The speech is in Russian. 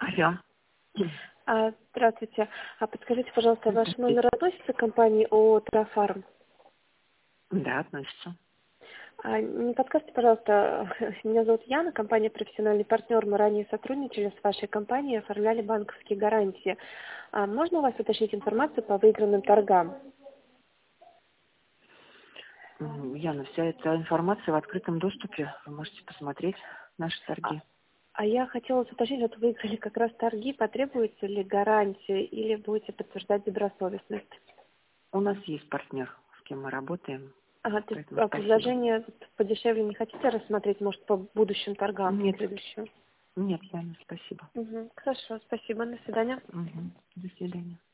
Алло. Здравствуйте. Подскажите, пожалуйста, ваш номер относится к компании ООО «Трафарм»? Да, относится. Не подскажите, пожалуйста, меня зовут Яна, компания «Профессиональный партнер». Мы ранее сотрудничали с вашей компанией, оформляли банковские гарантии. Можно у вас уточнить информацию по выигранным торгам? Яна, вся эта информация в открытом доступе. Вы можете посмотреть наши торги. Я хотела уточнить, вот выиграли как раз торги, потребуется ли гарантия или будете подтверждать добросовестность? У нас есть партнер, с кем мы работаем. То есть Поэтому спасибо. предложение подешевле не хотите рассмотреть, может, по будущим торгам, Нет, следующим? нет, Яна, спасибо. Хорошо, спасибо, до свидания. До свидания.